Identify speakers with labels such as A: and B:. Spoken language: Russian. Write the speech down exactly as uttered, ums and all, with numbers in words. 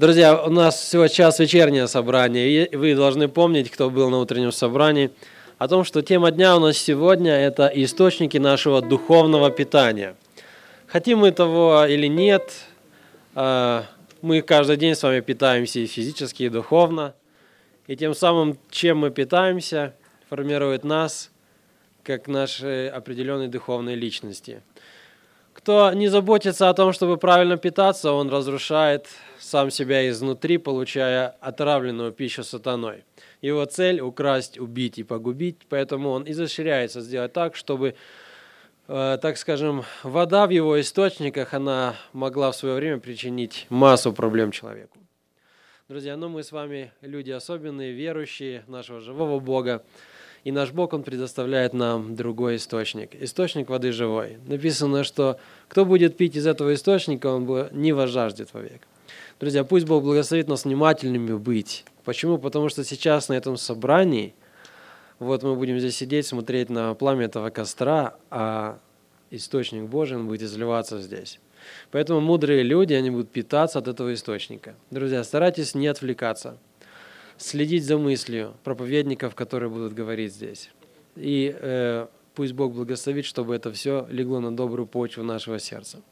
A: Друзья, у нас всего час вечернее собрание, и вы должны помнить, кто был на утреннем собрании, о том, что тема дня у нас сегодня – это источники нашего духовного питания. Хотим мы того или нет, мы каждый день с вами питаемся и физически, и духовно, и тем самым, чем мы питаемся, формирует нас, как наши определенные духовные личности. Кто не заботится о том, чтобы правильно питаться, он разрушает сам себя изнутри, получая отравленную пищу сатаной. Его цель – украсть, убить и погубить, поэтому он изощряется сделать так, чтобы, э, так скажем, вода в его источниках, она могла в свое время причинить массу проблем человеку. Друзья, ну мы с вами люди особенные, верующие нашего живого Бога. И наш Бог, Он предоставляет нам другой источник. Источник воды живой. Написано, что кто будет пить из этого источника, он не возжаждет вовек. Друзья, пусть Бог благословит нас внимательными быть. Почему? Потому что сейчас на этом собрании, вот мы будем здесь сидеть, смотреть на пламя этого костра, а источник Божий он будет изливаться здесь. Поэтому мудрые люди, они будут питаться от этого источника. Друзья, старайтесь не отвлекаться. Следить за мыслью проповедников, которые будут говорить здесь. И э, пусть Бог благословит, чтобы это все легло на добрую почву нашего сердца.